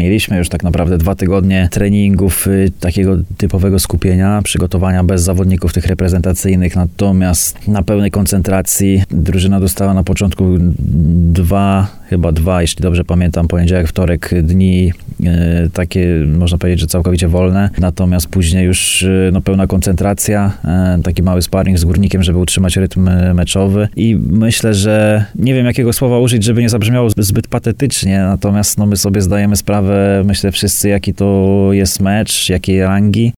Mieliśmy już tak naprawdę 2 tygodnie treningów, takiego typowego skupienia, przygotowania bez zawodników tych reprezentacyjnych, natomiast na pełnej koncentracji drużyna dostała na początku chyba dwa, jeśli dobrze pamiętam, poniedziałek, wtorek, dni takie, można powiedzieć, że całkowicie wolne, natomiast później już pełna koncentracja, taki mały sparring z Górnikiem, żeby utrzymać rytm meczowy i myślę, że nie wiem jakiego słowa użyć, żeby nie zabrzmiało zbyt patetycznie, natomiast my sobie zdajemy sprawę, myślę wszyscy, jaki to jest mecz, jakiej rangi